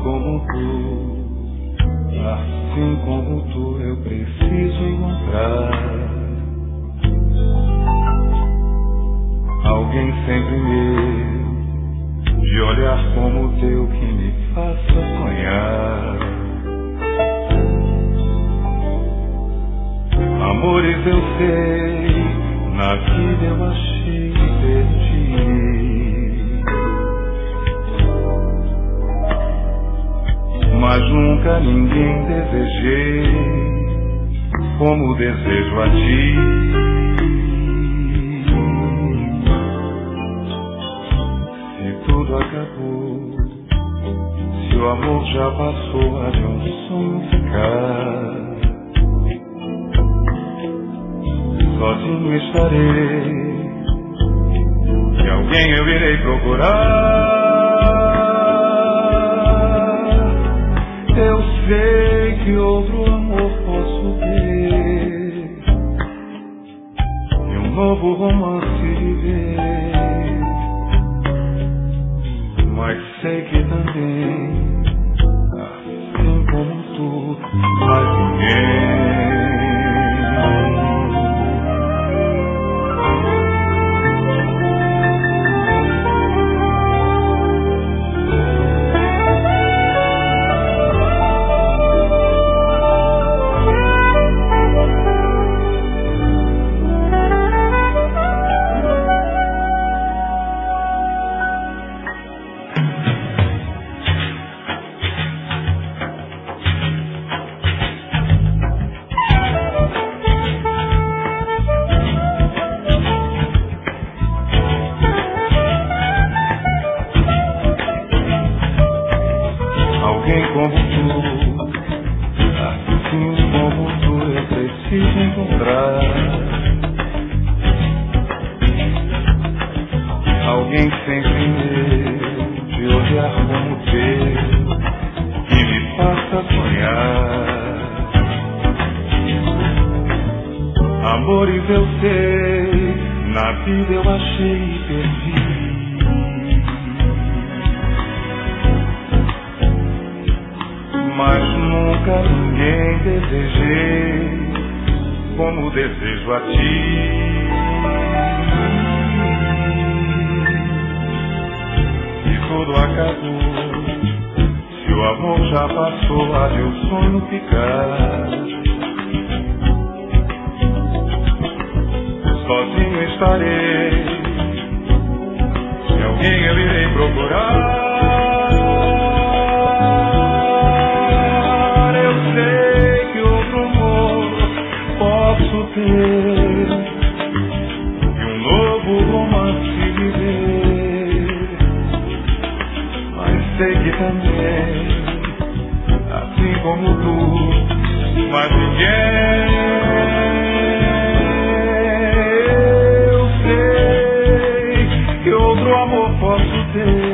como tu, assim como tu, eu preciso encontrar alguém sempre meu, de olhar como o teu, que me faça sonhar. Amores eu sei, na vida eu achei e perdi, mas nunca ninguém desejei como desejo a ti. Se tudo acabou, se o amor já passou, há de um sonho ficar. Sozinho estarei, e alguém eu irei procurar. Eu sei que outro amor posso ter, e um novo romance viver, mas sei que também, assim como tu, mais ninguém. Alguém como tu, assim como tu, eu preciso encontrar alguém sempre meu, de olhar como o teu, que me faça sonhar. Amores eu sei, na vida eu achei e perdi, mas nunca ninguém desejei como desejo a ti. E tudo acabou, se o amor já passou, há de o sonho ficar. Sozinho estarei, e alguém eu irei procurar. E um novo romance viver, mas sei que também, assim como tu, mas ninguém. Eu sei que outro amor posso ter,